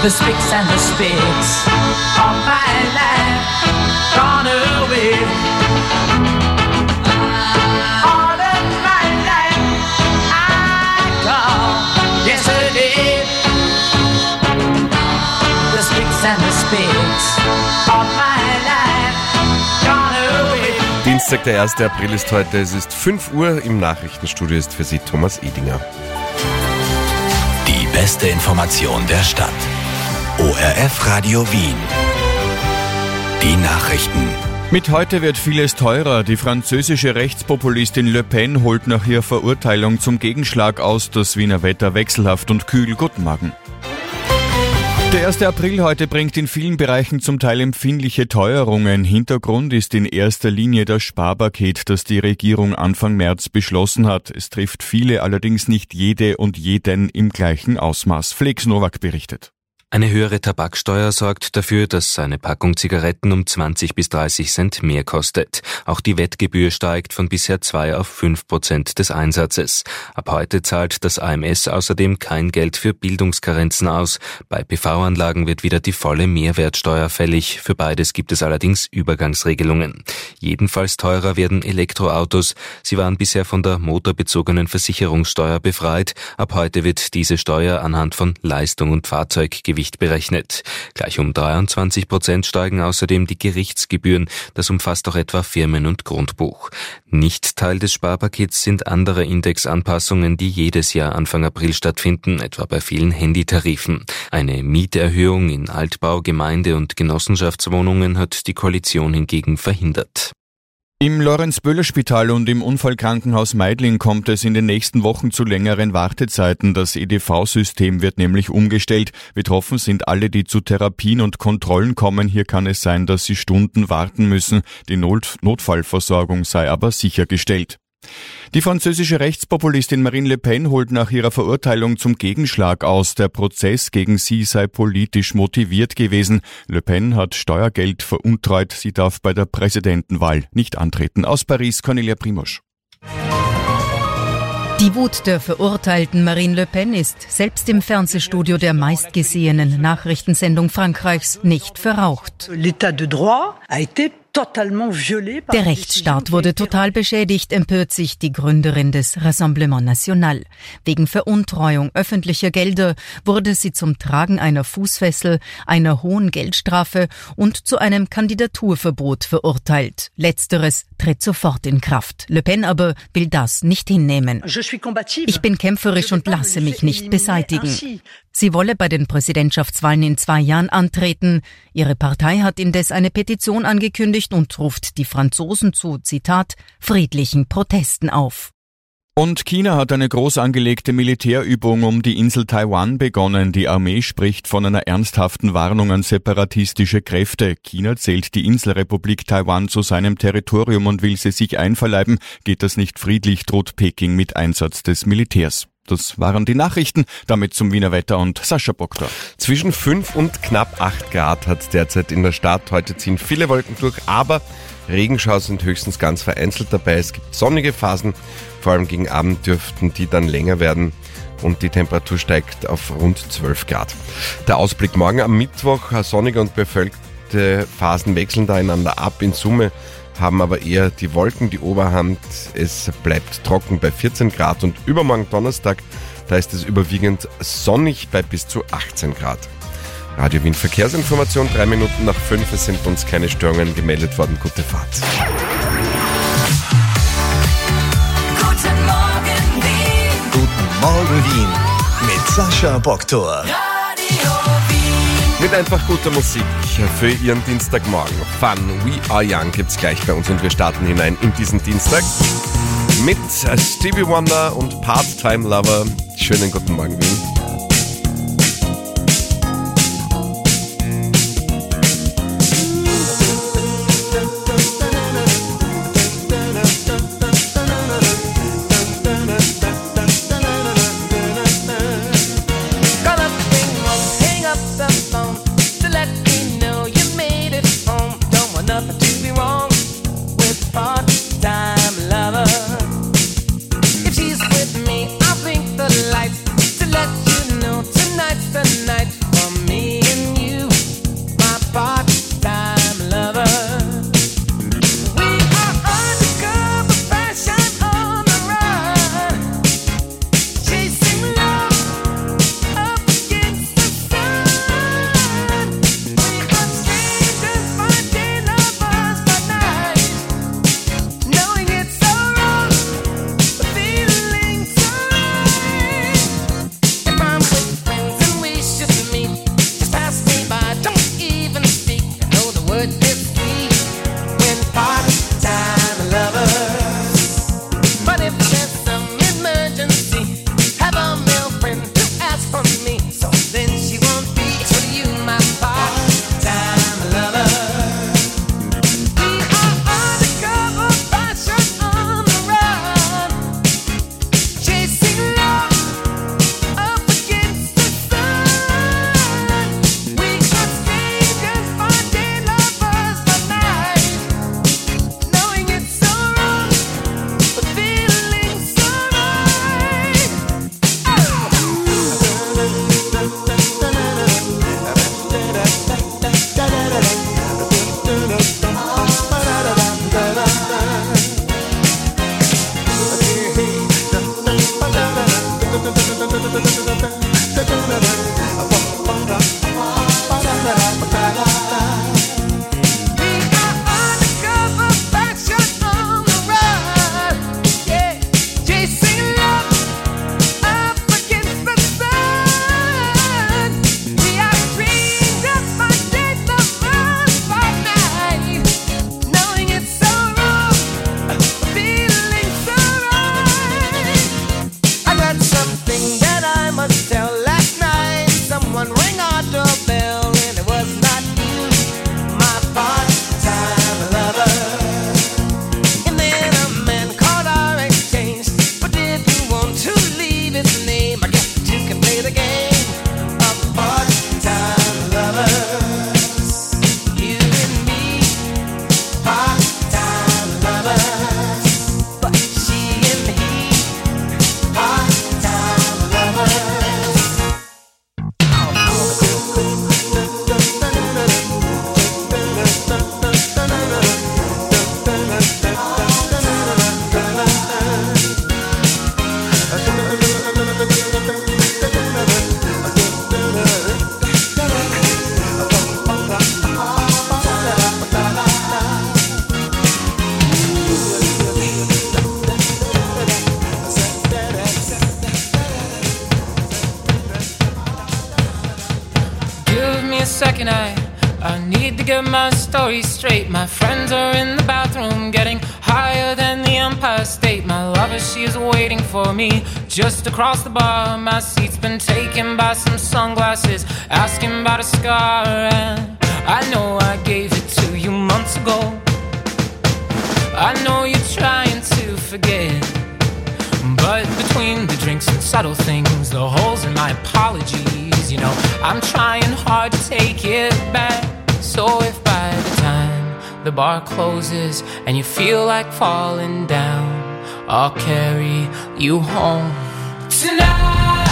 The spicks and the spicks of my life gone away. All of my life I call yesterday. The spicks and the spicks of my life gone away. Dienstag, der 1. April ist heute. Es ist 5 Uhr. Im Nachrichtenstudio ist für Sie Thomas Edinger. Die beste Information der Stadt. ORF Radio Wien. Die Nachrichten. Mit heute wird vieles teurer. Die französische Rechtspopulistin Le Pen holt nach ihrer Verurteilung zum Gegenschlag aus. Das Wiener Wetter wechselhaft und kühl. Guten Morgen. Der 1. April heute bringt in vielen Bereichen zum Teil empfindliche Teuerungen. Hintergrund ist in erster Linie das Sparpaket, das die Regierung Anfang März beschlossen hat. Es trifft viele, allerdings nicht jede und jeden im gleichen Ausmaß. Felix Nowak berichtet. Eine höhere Tabaksteuer sorgt dafür, dass eine Packung Zigaretten um 20 bis 30 Cent mehr kostet. Auch die Wettgebühr steigt von bisher 2 auf 5% des Einsatzes. Ab heute zahlt das AMS außerdem kein Geld für Bildungskarenzen aus. Bei PV-Anlagen wird wieder die volle Mehrwertsteuer fällig. Für beides gibt es allerdings Übergangsregelungen. Jedenfalls teurer werden Elektroautos. Sie waren bisher von der motorbezogenen Versicherungssteuer befreit. Ab heute wird diese Steuer anhand von Leistung und Fahrzeuggewicht berechnet. Gleich um 23% steigen außerdem die Gerichtsgebühren. Das umfasst auch etwa Firmen- und Grundbuch. Nicht Teil des Sparpakets sind andere Indexanpassungen, die jedes Jahr Anfang April stattfinden, etwa bei vielen Handytarifen. Eine Mieterhöhung in Altbau-, Gemeinde- und Genossenschaftswohnungen hat die Koalition hingegen verhindert. Im Lorenz-Böhler-Spital und im Unfallkrankenhaus Meidling kommt es in den nächsten Wochen zu längeren Wartezeiten. Das EDV-System wird nämlich umgestellt. Betroffen sind alle, die zu Therapien und Kontrollen kommen. Hier kann es sein, dass sie Stunden warten müssen. Die Notfallversorgung sei aber sichergestellt. Die französische Rechtspopulistin Marine Le Pen holt nach ihrer Verurteilung zum Gegenschlag aus. Der Prozess gegen sie sei politisch motiviert gewesen. Le Pen hat Steuergeld veruntreut. Sie darf bei der Präsidentenwahl nicht antreten. Aus Paris, Cornelia Primosch. Die Wut der verurteilten Marine Le Pen ist selbst im Fernsehstudio der meistgesehenen Nachrichtensendung Frankreichs nicht verraucht. Der Rechtsstaat wurde total beschädigt, empört sich die Gründerin des Rassemblement National. Wegen Veruntreuung öffentlicher Gelder wurde sie zum Tragen einer Fußfessel, einer hohen Geldstrafe und zu einem Kandidaturverbot verurteilt. Letzteres tritt sofort in Kraft. Le Pen aber will das nicht hinnehmen. Ich bin kämpferisch und lasse mich nicht beseitigen. Sie wolle bei den Präsidentschaftswahlen in 2 Jahren antreten. Ihre Partei hat indes eine Petition angekündigt und ruft die Franzosen zu, Zitat, friedlichen Protesten auf. Und China hat eine groß angelegte Militärübung um die Insel Taiwan begonnen. Die Armee spricht von einer ernsthaften Warnung an separatistische Kräfte. China zählt die Inselrepublik Taiwan zu seinem Territorium und will sie sich einverleiben. Geht das nicht friedlich, droht Peking mit Einsatz des Militärs. Das waren die Nachrichten, damit zum Wiener Wetter und Sascha Boktor. Zwischen 5 und knapp 8 Grad hat es derzeit in der Stadt. Heute ziehen viele Wolken durch, aber Regenschauer sind höchstens ganz vereinzelt dabei. Es gibt sonnige Phasen, vor allem gegen Abend dürften die dann länger werden und die Temperatur steigt auf rund 12 Grad. Der Ausblick morgen am Mittwoch, sonnige und bewölkte Phasen wechseln da einander ab. In Summe haben aber eher die Wolken die Oberhand. Es bleibt trocken bei 14 Grad und übermorgen Donnerstag, da ist es überwiegend sonnig bei bis zu 18 Grad. Radio Wien Verkehrsinformation, 3 Minuten nach 5, es sind uns keine Störungen gemeldet worden. Gute Fahrt. Guten Morgen Wien. Guten Morgen Wien mit Sascha Boktor. Mit einfach guter Musik für Ihren Dienstagmorgen. Fun, We Are Young gibt's gleich bei uns und wir starten hinein in diesen Dienstag mit Stevie Wonder und Part-Time Lover. Schönen guten Morgen, Wien. If she's with me, I'll blink the lights to let you second, I need to get my story straight. My friends are in the bathroom getting higher than the Empire State. My lover, she is waiting for me just across the bar. My seat's been taken by some sunglasses, asking about a scar. And I know I gave it to you months ago. I know you're trying to forget, but between the drinks and subtle things, the holes in my apologies, you know, I'm trying hard to take it back. So if by the time the bar closes and you feel like falling down, I'll carry you home tonight.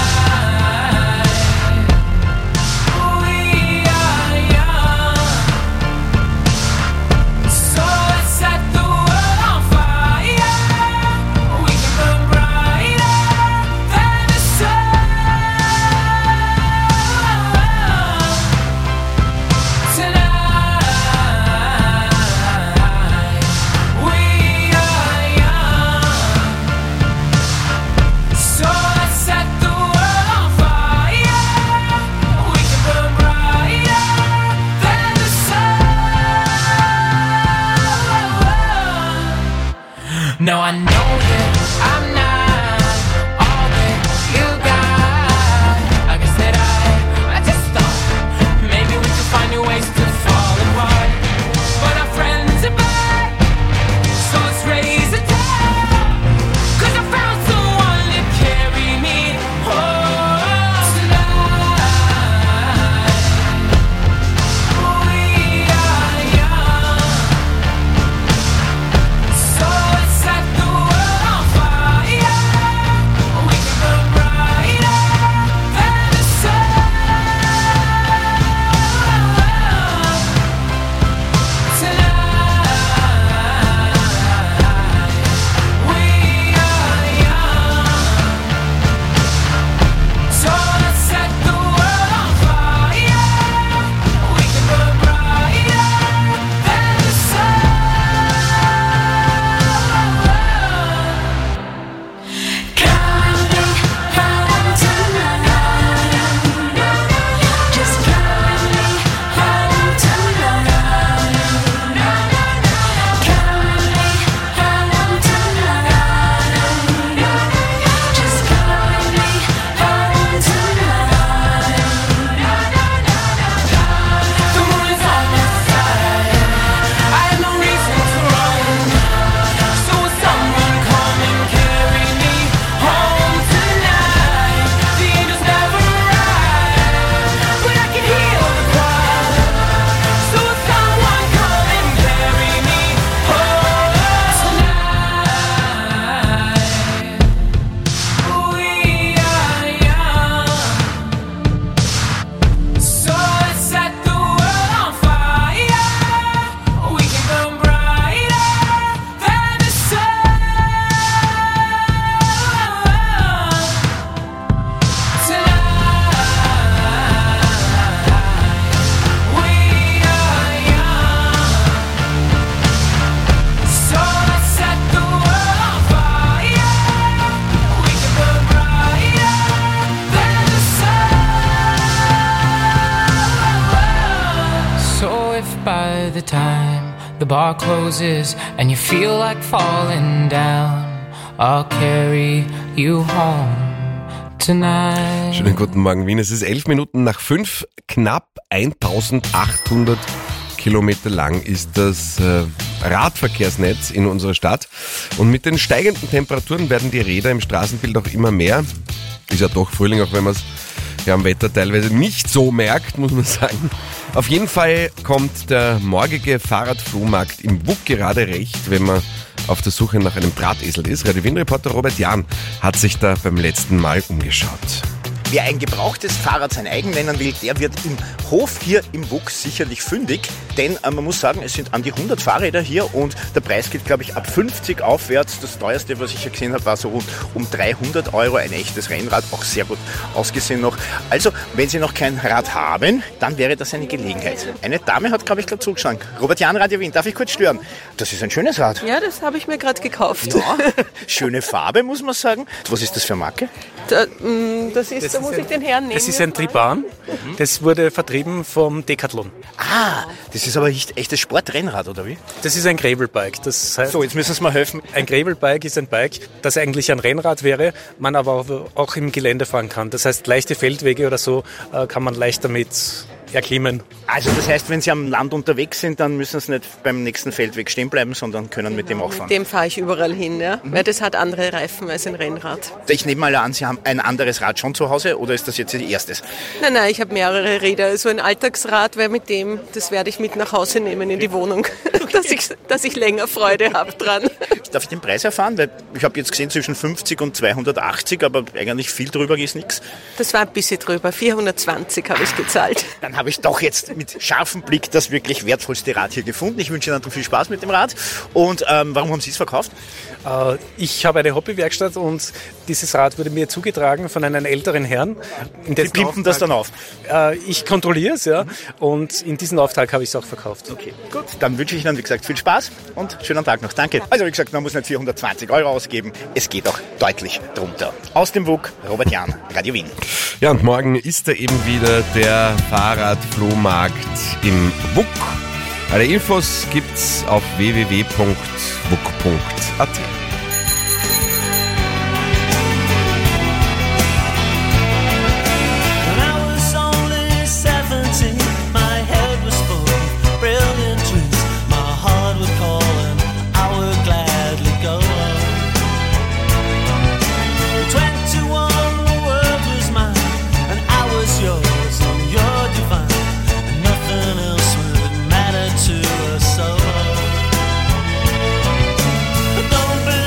No, I know that I'm not all that you got. I guess that I just thought maybe we could find new ways to fall apart. But our friends are back, so let's raise a toast. 'Cause I found someone to carry me home tonight. We are young, so let's set the world on fire. We can burn brighter than the sun tonight. We are young, so let's set the world on fire. We can burn brighter than the sun. Counting home tonight. Just counting home tonight. Counting home tonight. Just counting home tonight. The moon is on my side. I have no reason to run. So will someone come and carry me home tonight? The angels never arrive, but I can hear the choir. So will someone come and carry me home tonight? We are young, so let's set the world on fire. We can burn brighter than the sun tonight. We are young, so let's set the world on fire. We can burn brighter than the sun. So if by the time the bar closes and you feel like falling down, I'll carry you home tonight. Schönen guten Morgen, Wien. Es ist 11 Minuten nach 5. Knapp 1800 Kilometer lang ist das Radverkehrsnetz in unserer Stadt. Und mit den steigenden Temperaturen werden die Räder im Straßenbild auch immer mehr. Ist ja doch Frühling, auch wenn man es am Wetter teilweise nicht so merkt, muss man sagen. Auf jeden Fall kommt der morgige Fahrradflohmarkt im WUK gerade recht, wenn man auf der Suche nach einem Drahtesel ist. Radio Wien-Reporter Robert Jahn hat sich da beim letzten Mal umgeschaut. Wer ein gebrauchtes Fahrrad sein eigen nennen will, der wird im Hof hier im WUK sicherlich fündig, denn man muss sagen, es sind an die 100 Fahrräder hier und der Preis geht, glaube ich, ab 50 aufwärts. Das teuerste, was ich hier gesehen habe, war so rund um 300 €, ein echtes Rennrad, auch sehr gut ausgesehen noch. Also, wenn Sie noch kein Rad haben, dann wäre das eine Gelegenheit. Eine Dame hat, glaube ich, gerade zugeschlagen. Robert Jahn, Radio Wien, darf ich kurz stören? Das ist ein schönes Rad. Ja, das habe ich mir gerade gekauft. Ja, schöne Farbe, muss man sagen. Was ist das für eine Marke? Das ist Also muss ich den Herrn nehmen? Das ist ein Triban. Das wurde vertrieben vom Decathlon. Ah, das ist aber nicht echtes Sportrennrad, oder wie? Das ist ein Gravelbike. Das heißt, So, jetzt müssen Sie mal helfen. ein Gravelbike ist ein Bike, das eigentlich ein Rennrad wäre, man aber auch im Gelände fahren kann. Das heißt, leichte Feldwege oder so kann man leicht damit erklimmen. Also das heißt, wenn Sie am Land unterwegs sind, dann müssen Sie nicht beim nächsten Feldweg stehen bleiben, sondern können mit dem auch fahren. Mit dem fahre ich überall hin, ja? Weil das hat andere Reifen als ein Rennrad. Ich nehme mal an, Sie haben ein anderes Rad schon zu Hause oder ist das jetzt Ihr erstes? Nein, ich habe mehrere Räder. So ein Alltagsrad wäre mit dem, das werde ich mit nach Hause nehmen in die Wohnung, dass ich länger Freude habe dran. Darf ich den Preis erfahren? Weil ich habe jetzt gesehen zwischen 50 und 280, aber eigentlich viel drüber ist nichts. Das war ein bisschen drüber. 420 habe ich gezahlt. Dann habe ich doch jetzt mit scharfem Blick das wirklich wertvollste Rad hier gefunden. Ich wünsche Ihnen viel Spaß mit dem Rad. Und warum haben Sie es verkauft? Ich habe eine Hobbywerkstatt und dieses Rad wurde mir zugetragen von einem älteren Herrn. Sie pimpen das dann auf? Ich kontrolliere es, ja. Und in diesem Auftrag habe ich es auch verkauft. Okay, gut. Dann wünsche ich Ihnen, wie gesagt, viel Spaß und schönen Tag noch. Danke. Also wie gesagt, man muss nicht 420 € ausgeben. Es geht auch deutlich drunter. Aus dem WUK, Robert Jahn, Radio Wien. Ja, und morgen ist da eben wieder der Fahrradflohmarkt im WUK. Alle Infos gibt's auf www.wuk.at. Don't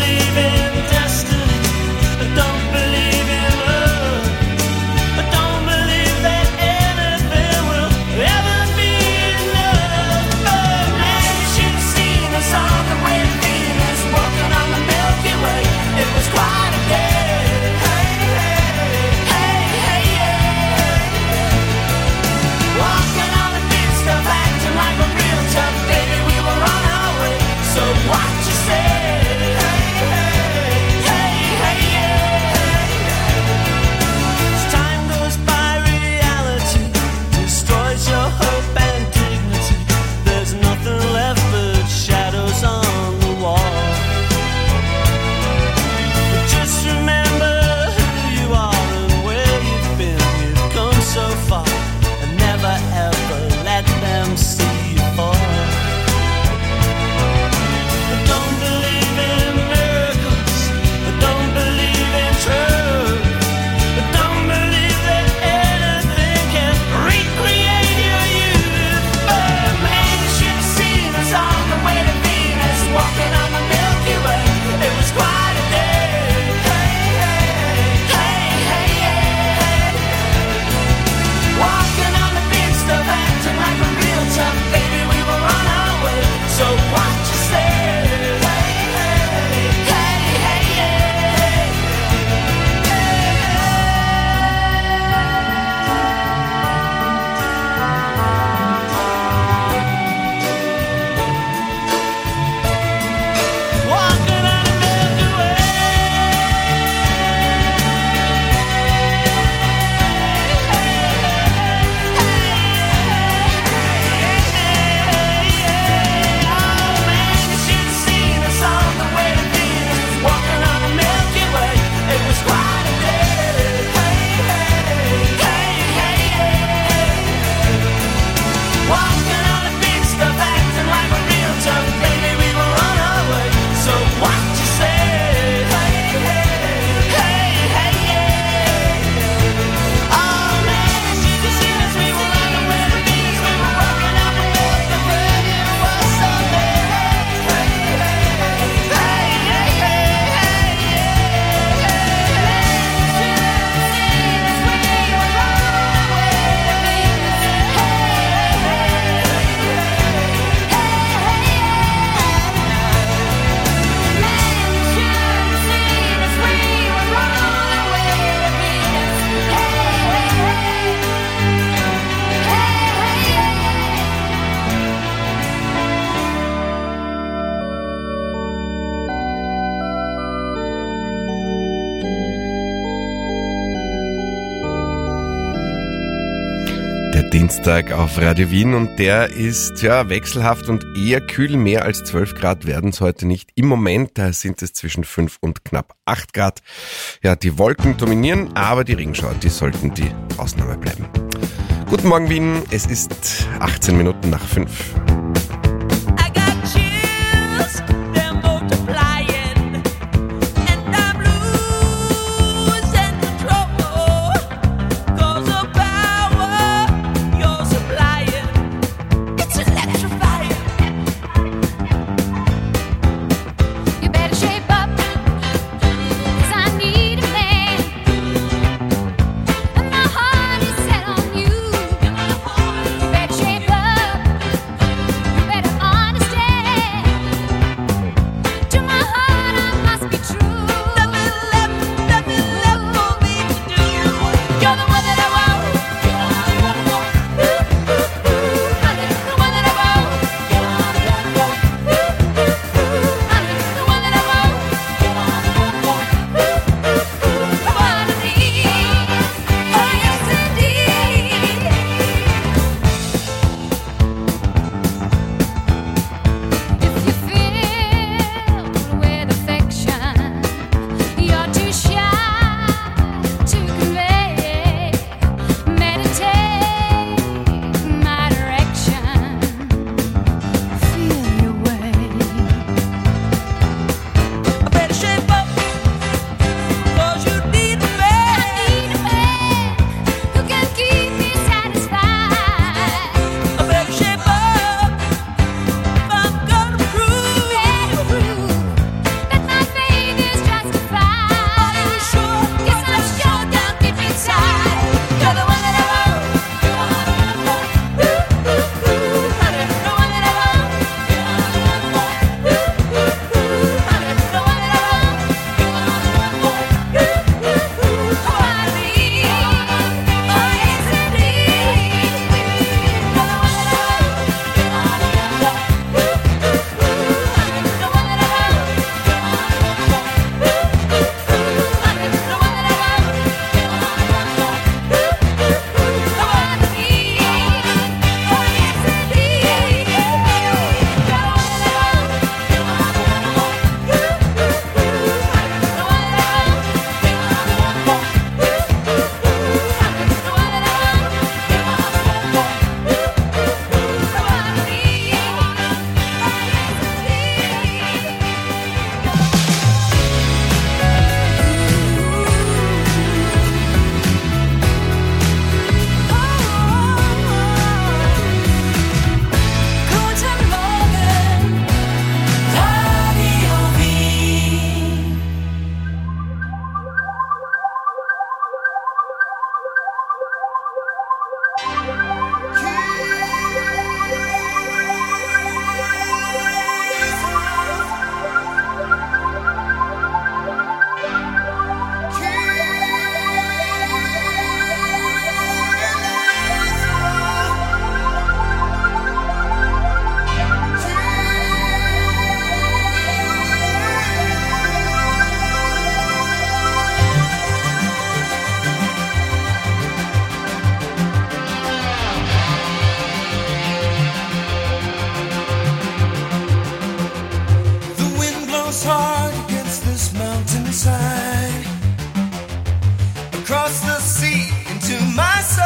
Dienstag auf Radio Wien und der ist wechselhaft und eher kühl. Mehr als 12 Grad werden es heute nicht. Im Moment, da sind es zwischen 5 und knapp 8 Grad. Ja, die Wolken dominieren, aber die Regenschauer, die sollten die Ausnahme bleiben. Guten Morgen Wien, es ist 18 Minuten nach 5. Across the sea into my soul,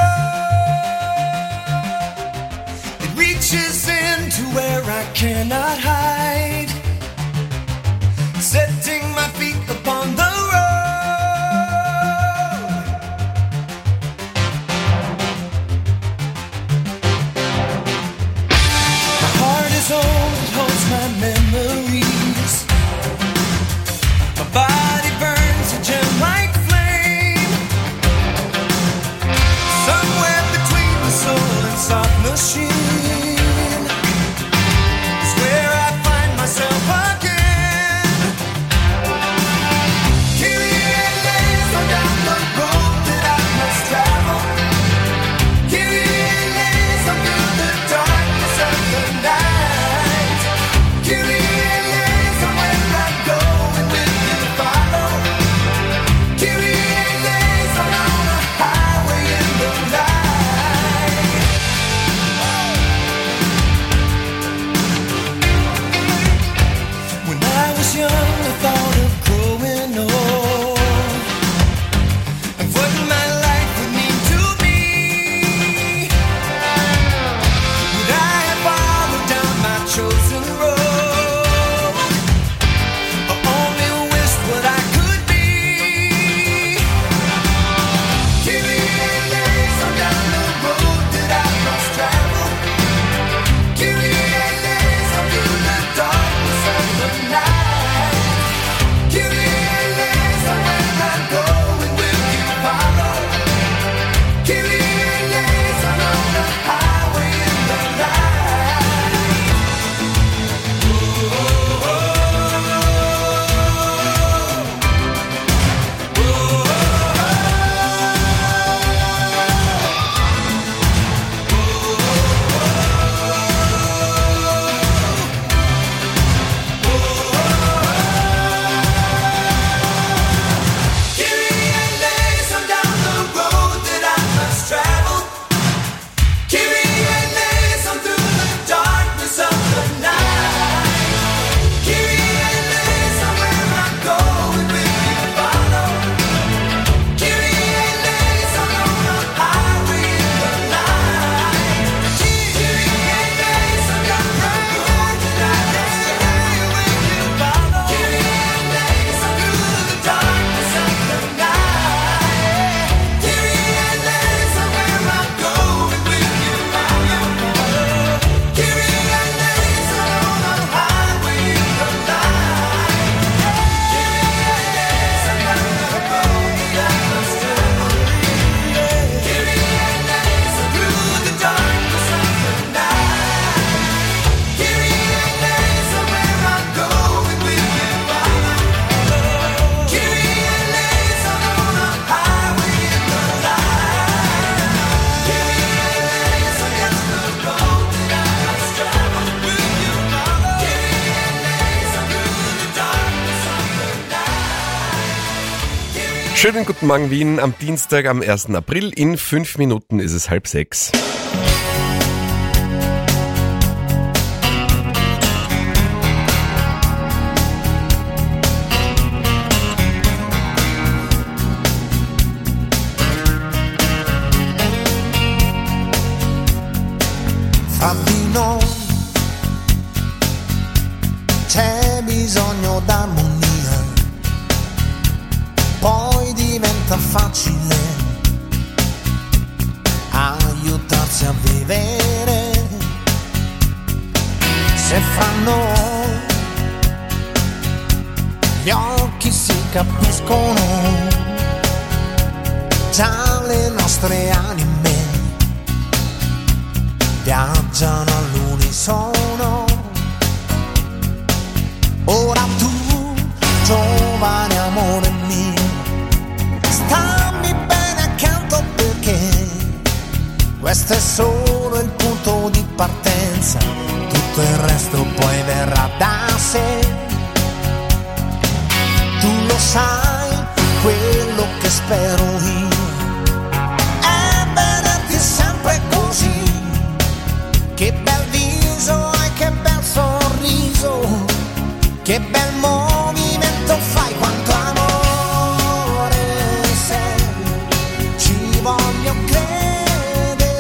it reaches into where I cannot hide, setting my feet upon the road. My heart is old, it holds my memories. My body burns a gem like flame, somewhere between the soul and soft machine is where I find myself again. Schönen guten Morgen Wien am Dienstag, am 1. April. In 5 Minuten ist es 5:30. Fra di noi c'è bisogno d'armonia, poi diventa facile aiutarsi a vivere. Se fra noi gli occhi si capiscono, già le nostre anime viaggiano all'unisono. Ora tu, giovane amore mio, stammi bene accanto perché questo è solo il punto di partenza, tutto il resto poi verrà da sé. Tu lo sai, quello che spero io è vederti sempre così. Che bel viso e che bel sorriso, che bel movimento fai, quanto amore sei, ci voglio credere,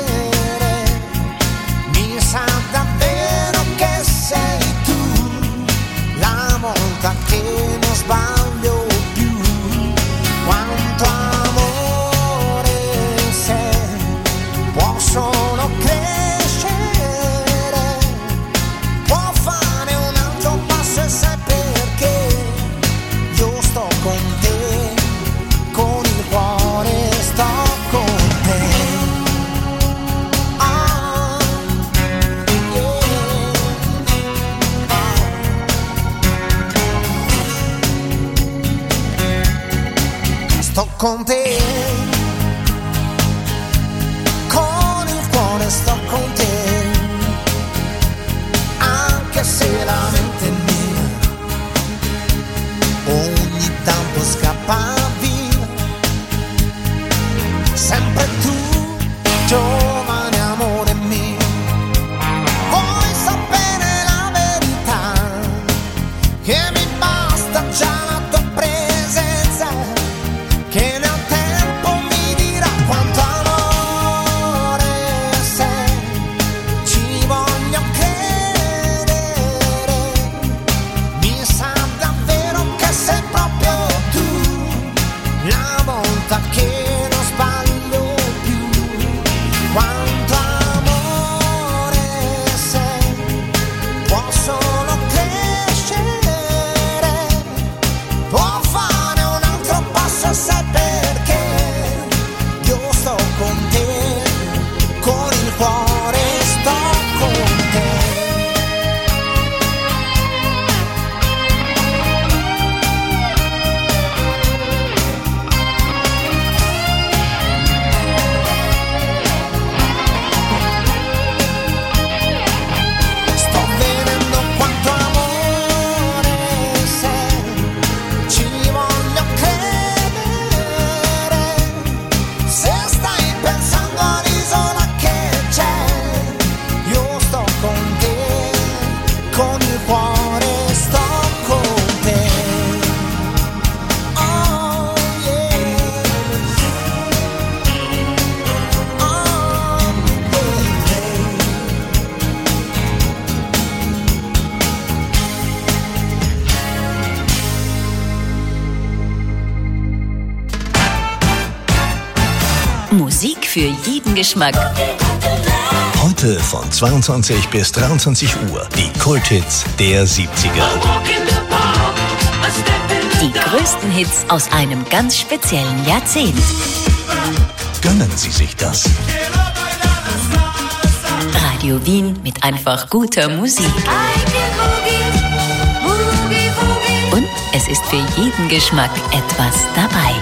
mi sa davvero che sei tu, la volta che non sbaglio più, quanto amore sei, può solo credere. Con te, con il cuore sto con te, anche se la mente è mia, ogni tanto scappa via, sempre tu, giovane amore mio, vuoi sapere la verità, che mi basta già la tua presenza, che nel tempo mi dirà quanto amore sei, ci voglio credere, mi sa davvero che sei proprio tu, la volta che non sbaglio più, quanto amore sei, può solo crescere, può fare un altro passo, sai perché io sto con te, con il cuore sto con te. Sto vedendo quanto amore sei, ci voglio credere, se stai pensando all'isola che c'è, io sto con te, con il cuore sto con te. Oh yeah, oh baby. Musik für jeden Geschmack. Heute von 22 bis 23 Uhr die Kulthits der 70er. Die größten Hits aus einem ganz speziellen Jahrzehnt. Gönnen Sie sich das. Radio Wien mit einfach guter Musik. Und es ist für jeden Geschmack etwas dabei.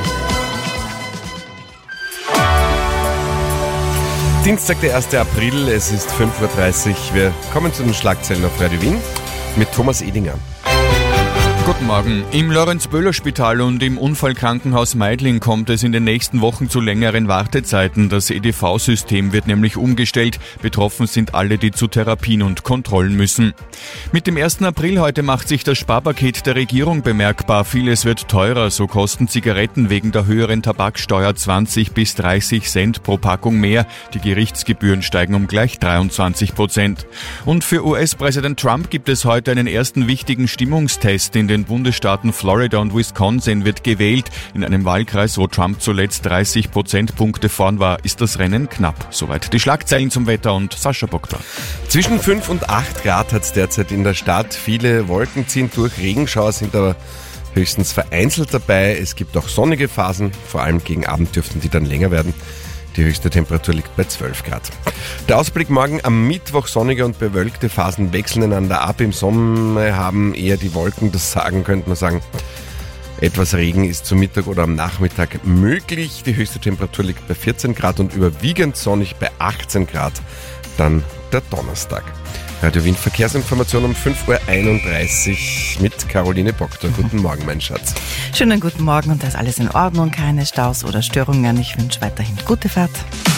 Dienstag, der 1. April, es ist 5:30 Uhr. Wir kommen zu den Schlagzeilen auf Radio Wien mit Thomas Edinger. Guten Morgen. Im Lorenz-Böhler-Spital und im Unfallkrankenhaus Meidling kommt es in den nächsten Wochen zu längeren Wartezeiten. Das EDV-System wird nämlich umgestellt. Betroffen sind alle, die zu Therapien und Kontrollen müssen. Mit dem 1. April heute macht sich das Sparpaket der Regierung bemerkbar. Vieles wird teurer. So kosten Zigaretten wegen der höheren Tabaksteuer 20 bis 30 Cent pro Packung mehr. Die Gerichtsgebühren steigen um gleich 23%. Und für US-Präsident Trump gibt es heute einen ersten wichtigen Stimmungstest. In den Bundesstaaten Florida und Wisconsin wird gewählt. In einem Wahlkreis, wo Trump zuletzt 30 Prozentpunkte vorn war, ist das Rennen knapp. Soweit die Schlagzeilen zum Wetter und Sascha Boktor. Zwischen 5 und 8 Grad hat es derzeit in der Stadt. Viele Wolken ziehen durch, Regenschauer sind aber höchstens vereinzelt dabei. Es gibt auch sonnige Phasen, vor allem gegen Abend dürften die dann länger werden. Die höchste Temperatur liegt bei 12 Grad. Der Ausblick morgen am Mittwoch: sonnige und bewölkte Phasen wechseln einander ab. Im Sommer haben eher die Wolken das Sagen, könnte man sagen. Etwas Regen ist zu Mittag oder am Nachmittag möglich. Die höchste Temperatur liegt bei 14 Grad und überwiegend sonnig bei 18 Grad. Dann der Donnerstag. Radio Wien Verkehrsinformation um 5.31 Uhr mit Caroline Boktor. Guten Morgen, mein Schatz. Schönen guten Morgen und da ist alles in Ordnung, keine Staus oder Störungen. Ich wünsche weiterhin gute Fahrt.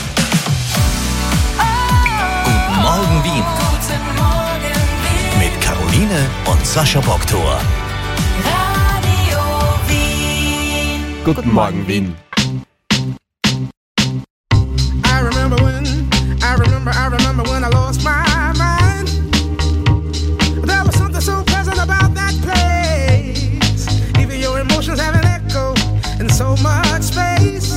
Guten Morgen Wien. Guten Morgen Wien. Mit Caroline und Sascha Boktor. Radio Wien. Guten Morgen, Wien. I remember when I lost my mind. There was something so pleasant about that place. Even your emotions have an echo in so much space.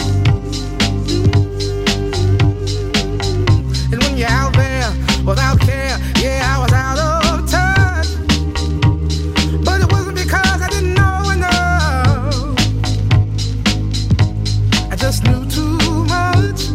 And when you're out there without care, yeah, I was out of touch. But it wasn't because I didn't know enough. I just knew too much.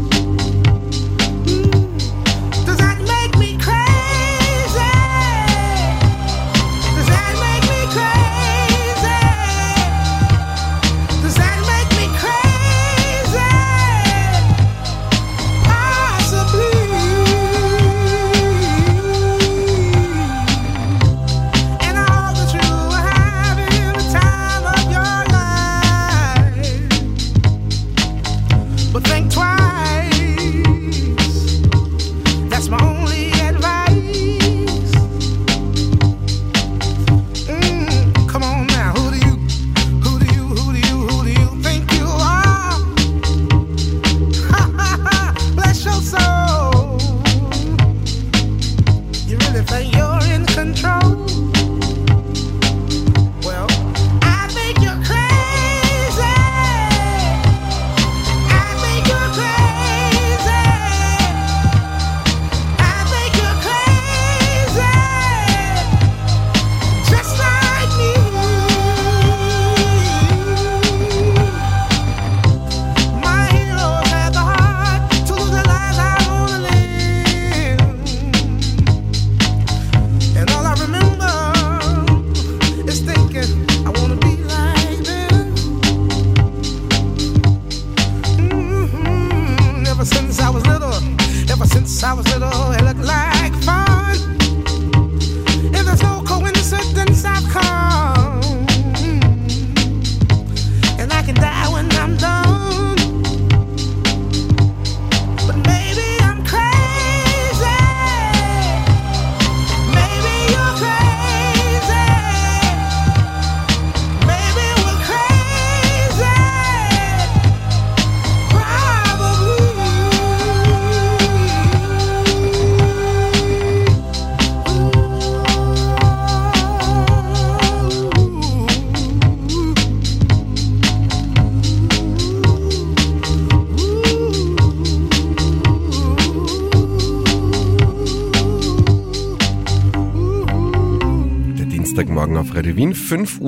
Morgen auf Radio Wien, 5.34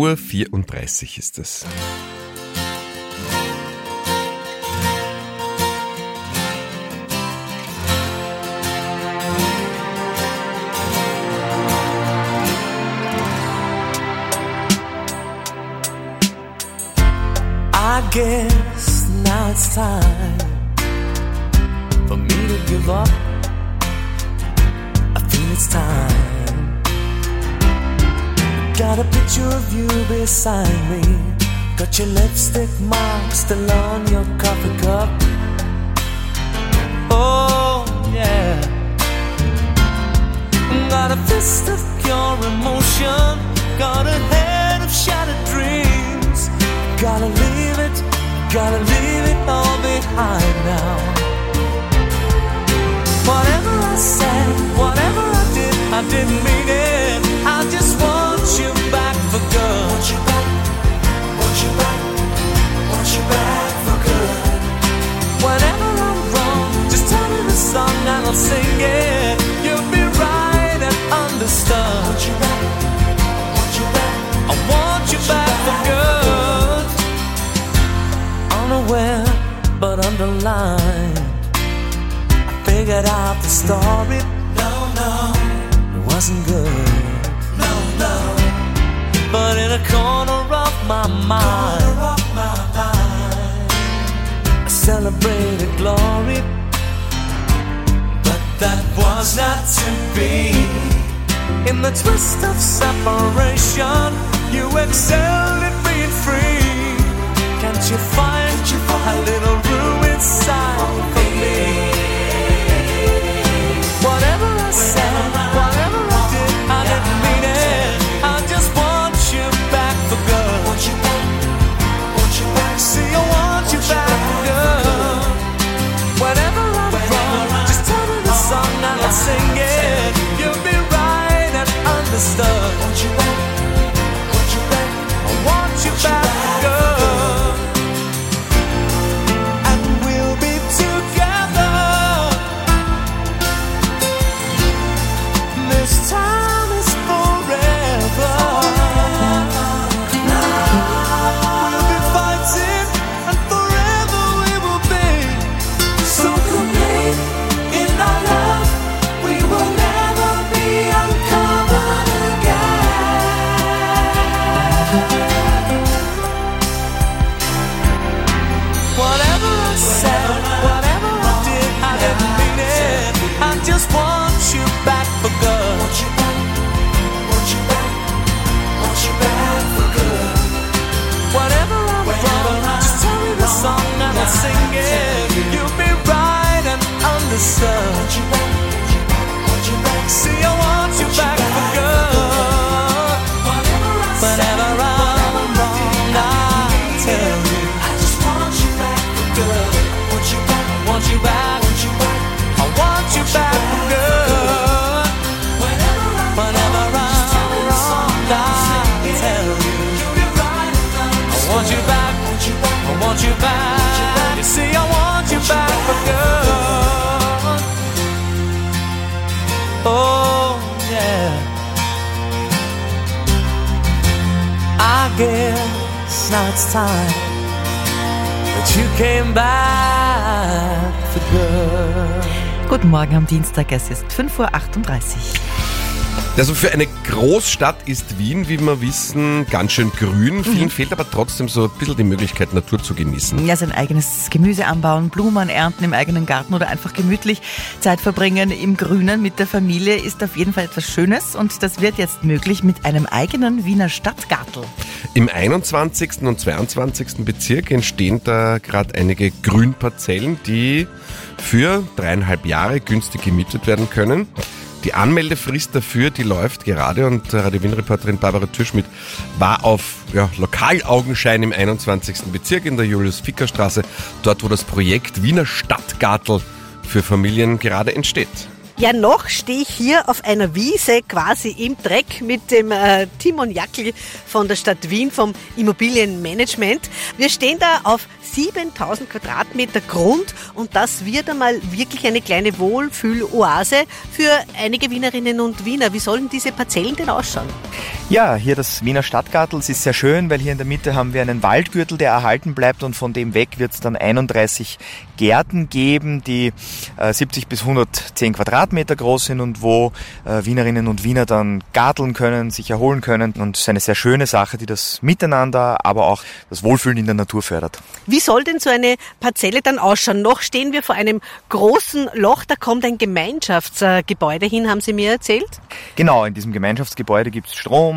Uhr ist es. I guess now it's time for me to give up. I feel it's time. Got a picture of you beside me. Got your lipstick mark still on your coffee cup. Oh yeah. Got a fist of pure emotion. Got a head of shattered dreams. Gotta leave it all behind now. Whatever I said, whatever I didn't mean it. I just want you back for good. Want you back, want you back, want you back for good. Whenever I'm wrong, just tell me the song and I'll sing it. You'll be right and understood. Want you back, want you back, I want you back for good. Unaware but underlined, I figured out the story. No, it wasn't good. No, but in a corner of my mind, I celebrated glory. But that was not to be. In the twist of separation, you excelled at being free. Can't you find a little room inside for me? Whatever I said, whatever I did, I didn't mean it. I just want you back for good. Want you back, want you back. See, I want you back for good. Whenever I'm wrong, just tell me the song and I'll sing it. You'll be right and understood. Want you back, want you back. I want you back for good. And we'll be together. This time is forever. We'll be fighting and forever we will be. So complete in our love, we will never be uncovered again. Whatever I said, whatever I did, I didn't mean it. I just want you back for good. Want you back, want you back, want you back for good. Whatever I'm wrong, just tell me the song and I'll sing it. You'll be right and understood. Want you back, want you back. See, I want you back for good. Whenever I'm wrong, I'll tell you. I just want you back for good. Want you back, want you back, want you back. I want you back for good. Whenever I'm wrong, I'll tell you. I want you back, I want you back. You see, I want you back for good. Oh, yeah. I guess now it's time that you came back for good. Guten Morgen am Dienstag, es ist 5:38 Uhr. Also für eine Großstadt ist Wien, wie wir wissen, ganz schön grün. Vielen fehlt aber trotzdem so ein bisschen die Möglichkeit, Natur zu genießen. Ja, sein eigenes Gemüse anbauen, Blumen ernten im eigenen Garten oder einfach gemütlich Zeit verbringen im Grünen mit der Familie ist auf jeden Fall etwas Schönes und das wird jetzt möglich mit einem eigenen Wiener Stadtgartel. Im 21. und 22. Bezirk entstehen da gerade einige Grünparzellen, die für 3,5 Jahre günstig gemietet werden können. Die Anmeldefrist dafür, die läuft gerade und Radio Wien-Reporterin Barbara Türschmidt war auf Lokalaugenschein im 21. Bezirk in der Julius-Ficker-Straße, dort wo das Projekt Wiener Stadtgartel für Familien gerade entsteht. Ja, noch stehe ich hier auf einer Wiese quasi im Dreck mit dem Timon Jackl von der Stadt Wien vom Immobilienmanagement. Wir stehen da auf 7000 Quadratmeter Grund und das wird einmal wirklich eine kleine Wohlfühloase für einige Wienerinnen und Wiener. Wie sollen diese Parzellen denn ausschauen? Ja, hier das Wiener Stadtgartel ist sehr schön, weil hier in der Mitte haben wir einen Waldgürtel, der erhalten bleibt und von dem weg wird es dann 31 Gärten geben, die 70 bis 110 Quadratmeter groß sind und wo Wienerinnen und Wiener dann garteln können, sich erholen können und es ist eine sehr schöne Sache, die das Miteinander, aber auch das Wohlfühlen in der Natur fördert. Wie soll denn so eine Parzelle dann ausschauen? Noch stehen wir vor einem großen Loch, da kommt ein Gemeinschaftsgebäude hin, haben Sie mir erzählt? Genau, in diesem Gemeinschaftsgebäude gibt es Strom,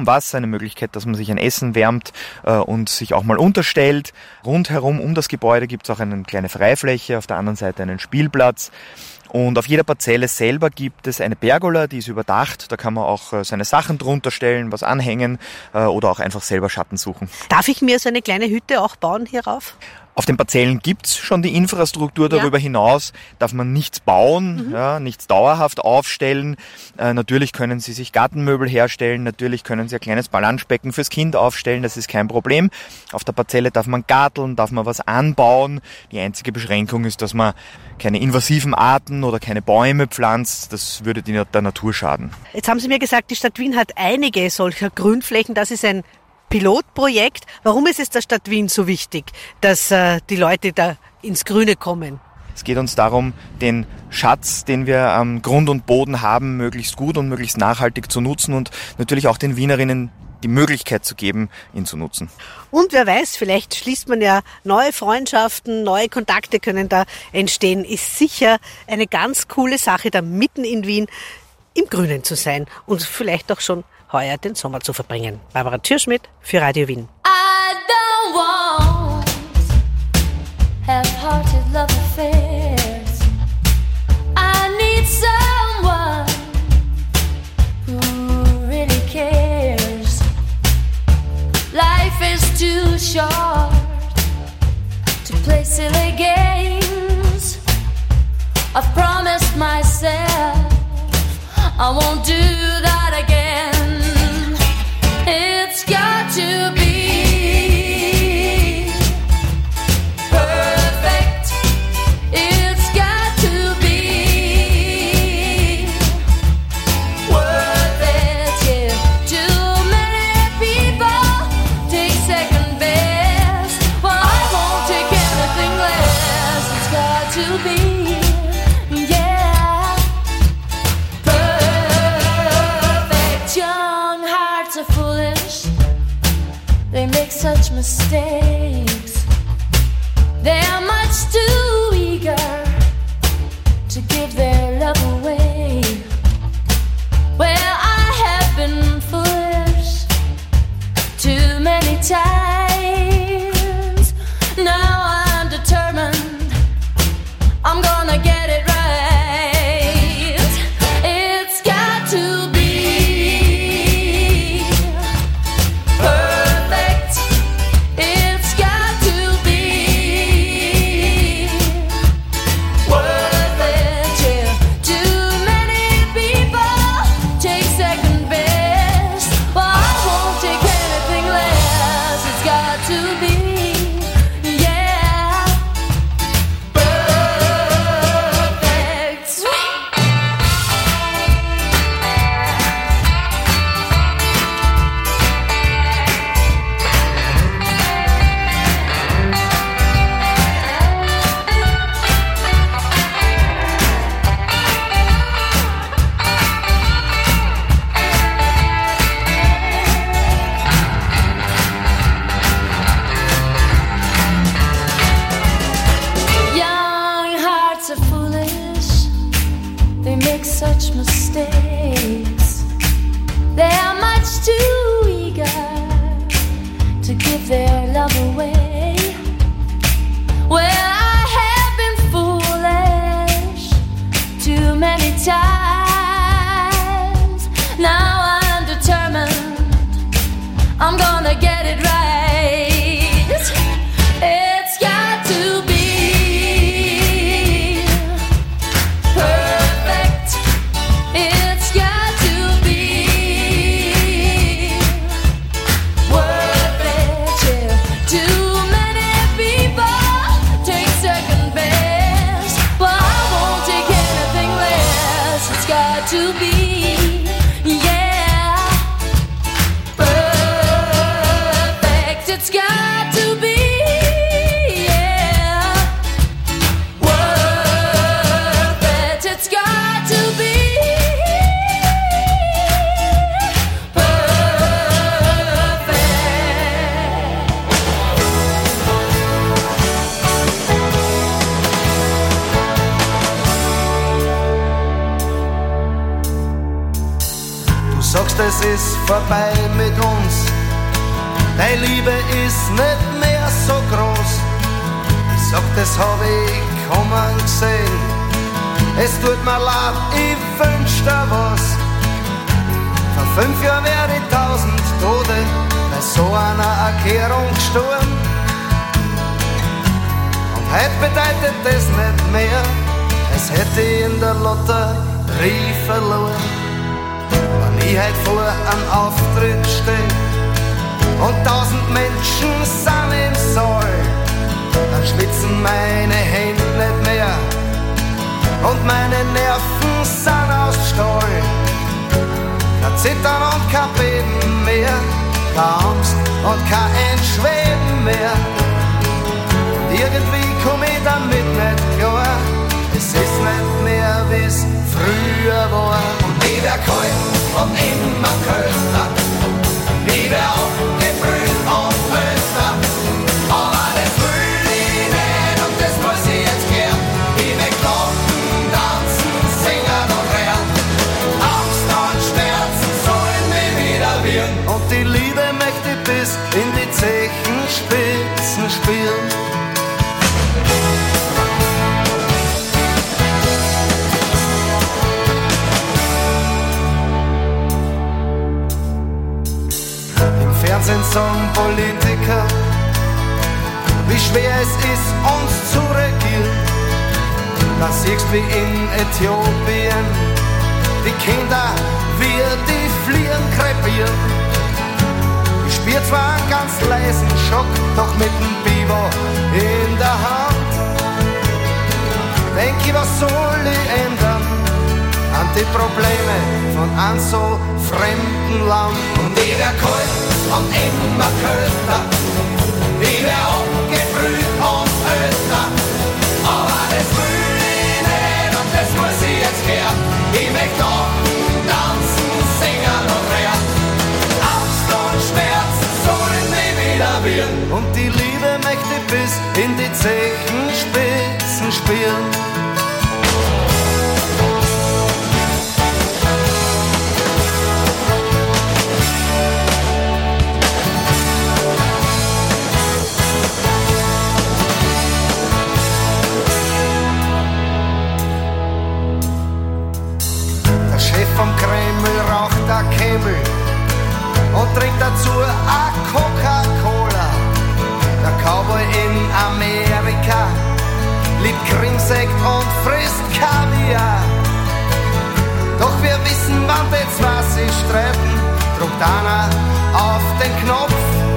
Strom, Wasser, eine Möglichkeit, dass man sich ein Essen wärmt und sich auch mal unterstellt. Rundherum um das Gebäude gibt es auch eine kleine Freifläche, auf der anderen Seite einen Spielplatz. Und auf jeder Parzelle selber gibt es eine Pergola, die ist überdacht. Da kann man auch seine Sachen drunter stellen, was anhängen oder auch einfach selber Schatten suchen. Darf ich mir so eine kleine Hütte auch bauen hierauf? Auf den Parzellen gibt's schon die Infrastruktur, darüber hinaus darf man nichts bauen, nichts dauerhaft aufstellen. Natürlich können Sie sich Gartenmöbel herstellen, natürlich können Sie ein kleines Balancebecken fürs Kind aufstellen, das ist kein Problem. Auf der Parzelle darf man garteln, darf man was anbauen. Die einzige Beschränkung ist, dass man keine invasiven Arten oder keine Bäume pflanzt, das würde der Natur schaden. Jetzt haben Sie mir gesagt, die Stadt Wien hat einige solcher Grünflächen, das ist ein Pilotprojekt. Warum ist es der Stadt Wien so wichtig, dass die Leute da ins Grüne kommen? Es geht uns darum, den Schatz, den wir am Grund und Boden haben, möglichst gut und möglichst nachhaltig zu nutzen und natürlich auch den Wienerinnen die Möglichkeit zu geben, ihn zu nutzen. Und wer weiß, vielleicht schließt man ja neue Freundschaften, neue Kontakte können da entstehen. Ist sicher eine ganz coole Sache, da mitten in Wien im Grünen zu sein und vielleicht auch schon heuer den Sommer zu verbringen. Barbara Thürschmidt für Radio Wien. I don't want half-hearted love affairs. I need someone who really cares. Life is too short to play silly games. I've promised myself I won't do that again. It's got to be perfect. It's got to be worth it. Yeah. Too many people take second best. Well, I won't take anything less. It's got to be. They make such mistakes. They are much too eager to give their love away. Well, I have been foolish too many times. Now I'm determined I'm gonna get it right. It's got to be perfect. It's es ist vorbei mit uns. Deine Liebe ist nicht mehr so groß. Ich sag, das hab ich kommen gesehen. Es tut mir leid, ich wünsch dir was. Vor 5 Jahren wäre ich 1000 Tote bei so einer Erklärung gestorben. Und heute bedeutet das nicht mehr, als hätte ich in der Lotterie verloren. Wenn ich heute vor einem Auftritt steh und 1000 Menschen sind im Saal, dann schwitzen meine Hände nicht mehr und meine Nerven sind aus Stahl. Kein Zittern und kein Beben mehr, keine Angst und kein Entschweben mehr. Und irgendwie komm ich damit nicht klar, es ist nicht mehr wie's früher war. Und ich wär kalt und immer kälter, ich wär abgebrüht und älter. Aber das will ich nicht und das muss ich jetzt gern. Ich will kloppen, tanzen, singen und rennen. Angst und Schmerzen sollen mich wieder wirren. Und die Liebe möchte ich bis in die Zechenspitzen spielen. Fernsehen sagen Politiker, wie schwer es ist, uns zu regieren. Da siehst wie in Äthiopien die Kinder, wie die Fliehen krepieren. Ich spür zwar einen ganz leisen Schock, doch mit dem Biber in der Hand. Denk ich, was soll ich ändern an die Probleme von einem so fremden Land? Und ich wär kalt und immer kälter, ich wär abgebrüht und älter. Aber das will ich nicht und das muss ich jetzt gern. Ich möcht lachen, tanzen, singen und rennen. Angst und Schmerzen sollen mich wieder wirren. Und die Liebe möchte bis in die Zechenspitzen spielen. Vom Kreml raucht der Kämmel und trinkt dazu a Coca-Cola. Der Cowboy in Amerika liebt Krimsekt und frisst Kaviar. Doch wir wissen, wann die zwei sich streiten, drückt einer auf den Knopf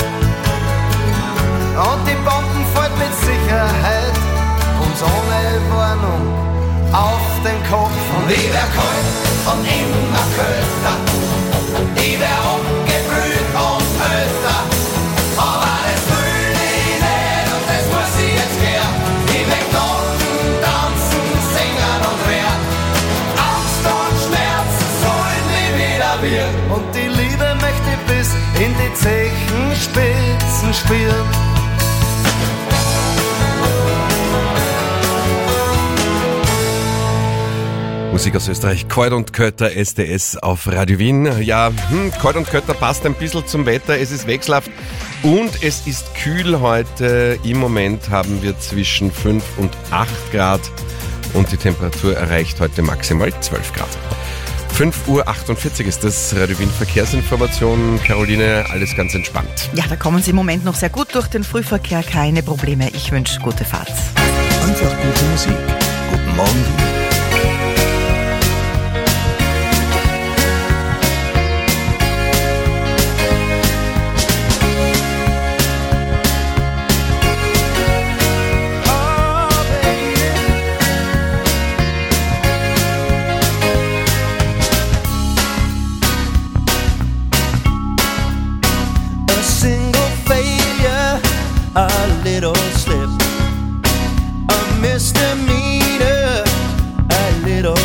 und die Bomben fällt mit Sicherheit uns ohne Warnung auf den Kopf. Und ich wär kalt und immer kälter, ich wär abgebrüht und älter. Aber das will ich nicht und das muss ich jetzt gern. Ich will lachen, tanzen, singen und rennen. Angst und Schmerzen sollen mich wieder wirren. Und die Liebe möchte ich bis in die Zechenspitzen spielen. Musik aus Österreich, Kalt und Kötter, SDS auf Radio Wien. Ja, Kalt und Kötter passt ein bisschen zum Wetter. Es ist wechselhaft und es ist kühl heute. Im Moment haben wir zwischen 5 und 8 Grad und die Temperatur erreicht heute maximal 12 Grad. 5:48 Uhr ist das Radio Wien Verkehrsinformation. Caroline, alles ganz entspannt. Ja, da kommen Sie im Moment noch sehr gut durch den Frühverkehr. Keine Probleme. Ich wünsche gute Fahrt. Einfach gute Musik. Guten Morgen. A little slip, a misdemeanor, a little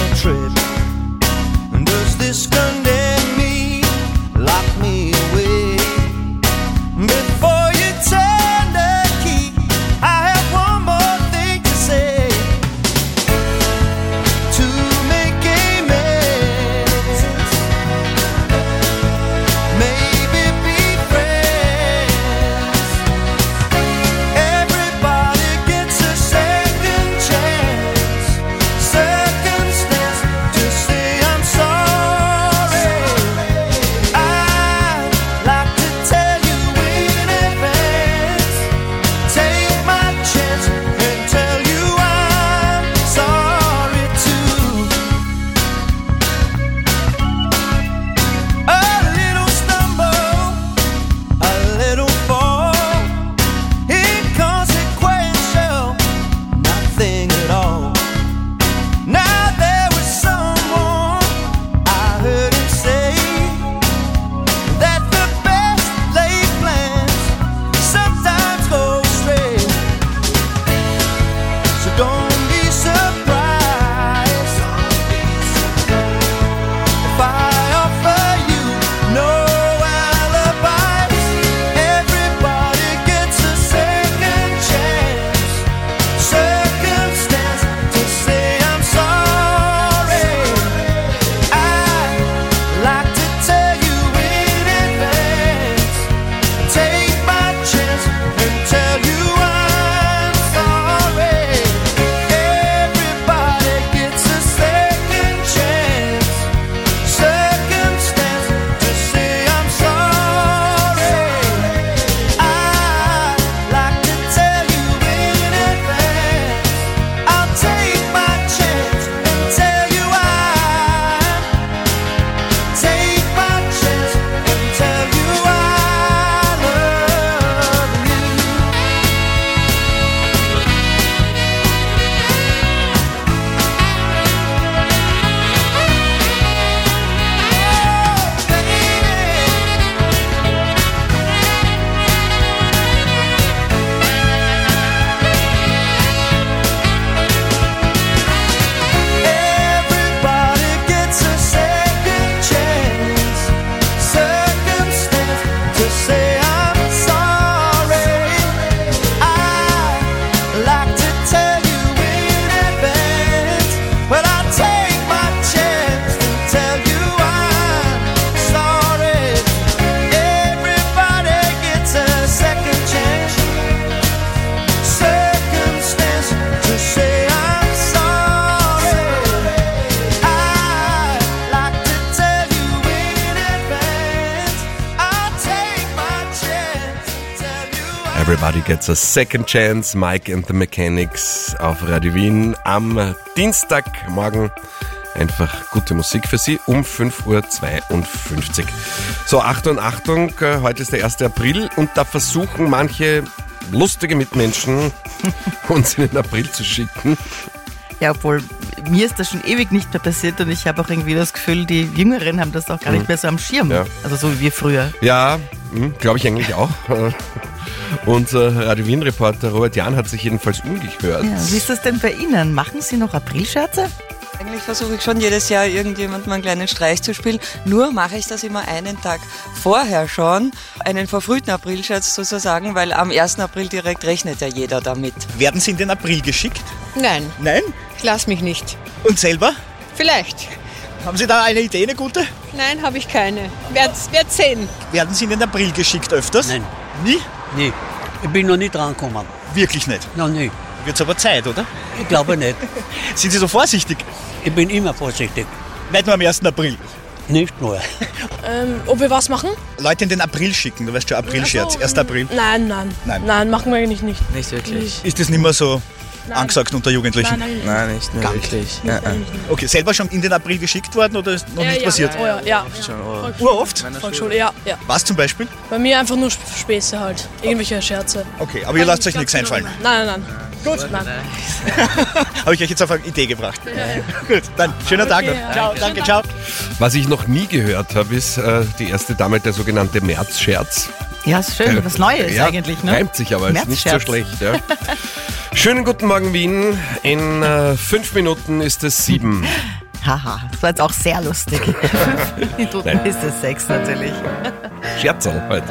Everybody Gets a Second Chance, Mike and the Mechanics auf Radio Wien am Dienstagmorgen. Einfach gute Musik für Sie um 5.52 Uhr. So, Achtung, heute ist der 1. April und da versuchen manche lustige Mitmenschen uns in den April zu schicken. Ja, obwohl mir ist das schon ewig nicht mehr passiert und ich habe auch irgendwie das Gefühl, die Jüngeren haben das auch gar nicht mehr so am Schirm. Ja. Also so wie wir früher. Ja, glaube ich eigentlich auch. Unser Radio Wien-Reporter Robert Jahn hat sich jedenfalls umgehört. Ja, wie ist das denn bei Ihnen? Machen Sie noch Aprilscherze? Eigentlich versuche ich schon jedes Jahr irgendjemandem einen kleinen Streich zu spielen. Nur mache ich das immer einen Tag vorher schon, einen verfrühten Aprilscherz sozusagen, weil am 1. April direkt rechnet ja jeder damit. Werden Sie in den April geschickt? Nein. Nein? Ich lass mich nicht. Und selber? Vielleicht. Haben Sie da eine Idee, eine gute? Nein, habe ich keine. Werd sehen. Werden Sie in den April geschickt öfters? Nein. Nie? Nee. Ich bin noch nicht drangekommen. Wirklich nicht? Noch nie. Wird's aber Zeit, oder? Ich glaube nicht. Sind Sie so vorsichtig? Ich bin immer vorsichtig. Nicht nur am 1. April? Nicht nur. Ob wir was machen? Leute in den April schicken, du weißt schon, Aprilscherz, 1. April. Nein, machen wir eigentlich nicht. Nicht wirklich. Ist das nicht mehr so angesagt unter Jugendlichen? Nein, nicht mehr wirklich. Okay, selber schon in den April geschickt worden oder ist noch nicht passiert? Oh, ja. Schon Uroft? Volksschule, ja. Was zum Beispiel? Bei mir einfach nur Späße halt. Irgendwelche Scherze. Okay, aber ihr lasst euch nichts einfallen. Nein. Gut. Nein. Habe ich euch jetzt auf eine Idee gebracht. Gut, dann schönen Tag noch. Ciao, danke, ciao. Was ich noch nie gehört habe, ist die erste Dame, der sogenannte Märzscherz. Ja, ist schön, was Neues eigentlich, ne? Reimt sich aber, ist nicht so schlecht. Ja. Schönen guten Morgen, Wien. In 5 Minuten ist es 7. Haha, das war jetzt auch sehr lustig. 5 Minuten ist es 6 natürlich. Scherzerl halt.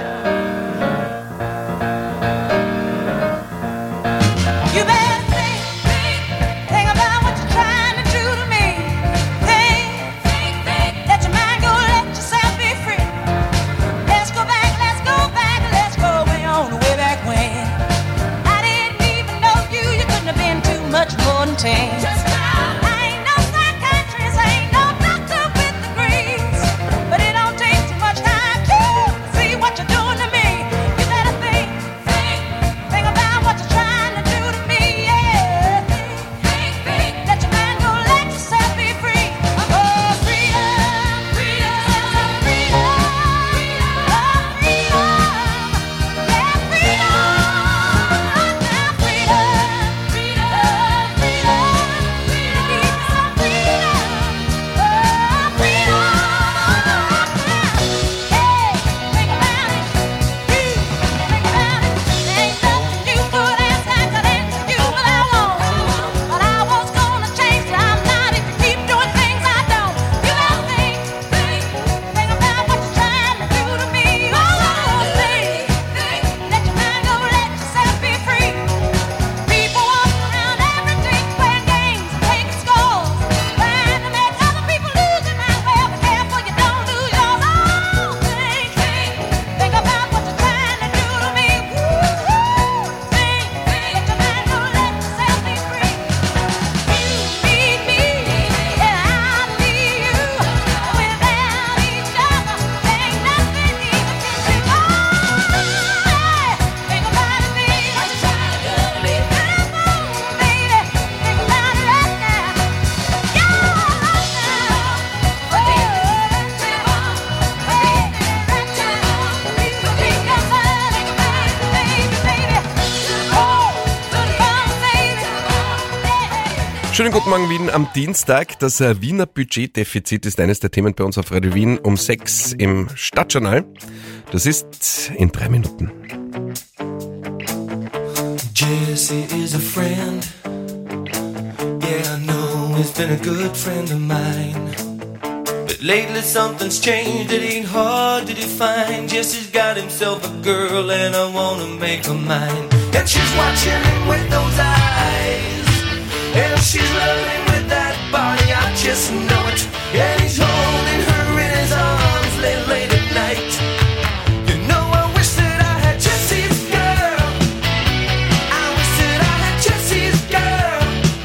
Schönen guten Morgen, Wien am Dienstag. Das Wiener Budgetdefizit ist eines der Themen bei uns auf Radio Wien um 6 im Stadtjournal. Das ist in 3 Minuten. Jesse is a friend. Yeah, I know he's been a good friend of mine. But lately something's changed, it ain't hard to define. Jesse's got himself a girl and I wanna make her mine. And she's watching him with those eyes. And she's loving with that body, I just know it. And he's holding her in his arms late at night. You know I wish that I had Jesse's girl. I wish that I had Jesse's girl.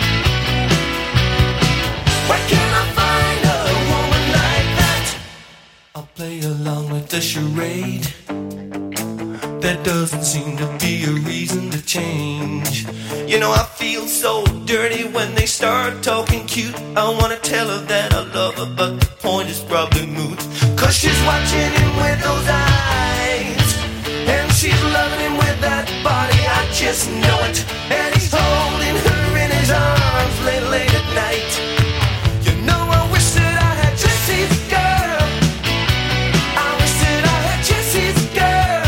Where can I find a woman like that? I'll play along with the charade that doesn't seem to be a reason to change. You know, I feel so dirty when they start talking cute. I wanna tell her that I love her, but the point is probably moot. 'Cause she's watching him with those eyes, and she's loving him with that body, I just know it. And he's holding her in his arms late at night. You know, I wish that I had Jesse's girl. I wish that I had Jesse's girl.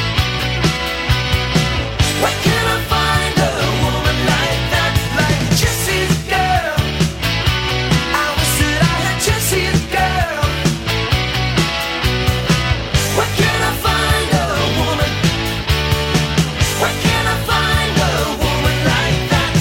Where can I find a woman like that, like Jesse's girl? I wish that I had Jesse's girl. Where can I find a woman? Where can I find a woman like that?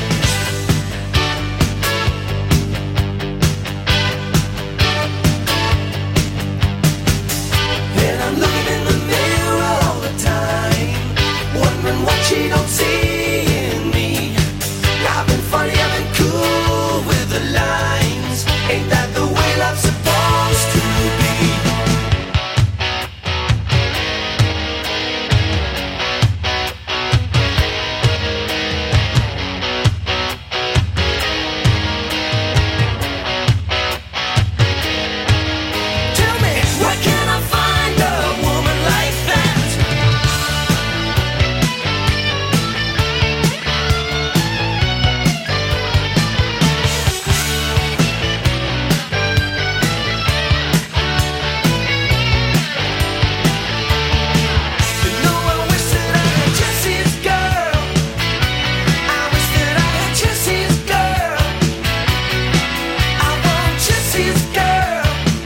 And I'm looking in the mirror all the time, wondering what she don't see in me. I've been funny, I've been cool with the lines. Ain't that the way love's supposed to be? Tell me, where can I find a woman like that? You know, I wish that I had Jesse's girl. I wish that I had Jesse's girl. I want Jesse's girl.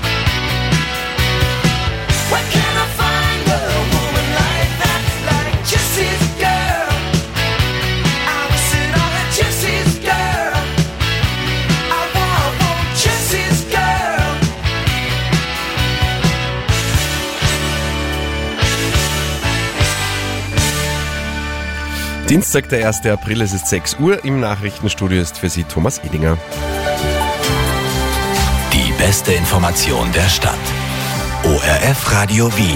Where can I find a woman like that, like Jesse's girl? I wish that I had Jesse's girl. I want Jesse's girl. Dienstag, der 1. April, es ist 6 Uhr. Im Nachrichtenstudio ist für Sie Thomas Edinger. Die beste Information der Stadt. ORF Radio Wien.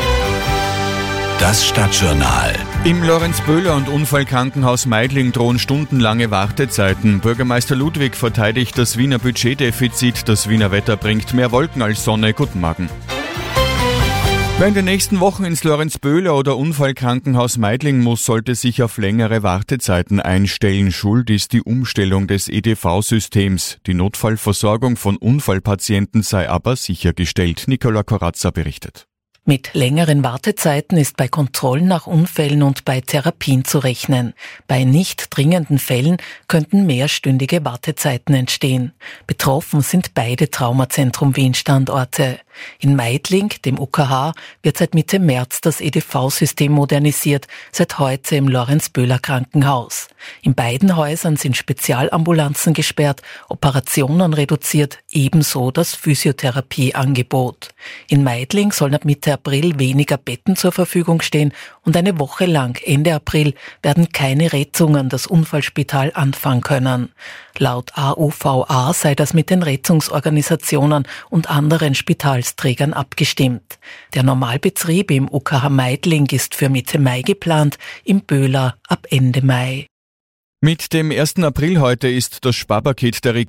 Das Stadtjournal. Im Lorenz-Böhler- und Unfallkrankenhaus Meidling drohen stundenlange Wartezeiten. Bürgermeister Ludwig verteidigt das Wiener Budgetdefizit. Das Wiener Wetter bringt mehr Wolken als Sonne. Guten Morgen. Wer in den nächsten Wochen ins Lorenz-Böhler- oder Unfallkrankenhaus Meidling muss, sollte sich auf längere Wartezeiten einstellen. Schuld ist die Umstellung des EDV-Systems. Die Notfallversorgung von Unfallpatienten sei aber sichergestellt. Nicola Corazza berichtet. Mit längeren Wartezeiten ist bei Kontrollen nach Unfällen und bei Therapien zu rechnen. Bei nicht dringenden Fällen könnten mehrstündige Wartezeiten entstehen. Betroffen sind beide Traumazentrum Wien-Standorte. In Meidling, dem UKH, wird seit Mitte März das EDV-System modernisiert, seit heute im Lorenz-Böhler Krankenhaus. In beiden Häusern sind Spezialambulanzen gesperrt, Operationen reduziert, ebenso das Physiotherapieangebot. In Meidling sollen ab Mitte April weniger Betten zur Verfügung stehen und eine Woche lang, Ende April, werden keine Rettungen das Unfallspital anfangen können. Laut AUVA sei das mit den Rettungsorganisationen und anderen Spitalsträgern abgestimmt. Der Normalbetrieb im UKH Meidling ist für Mitte Mai geplant, im Böhler ab Ende Mai. Mit dem 1. April heute ist das Sparpaket der Regierung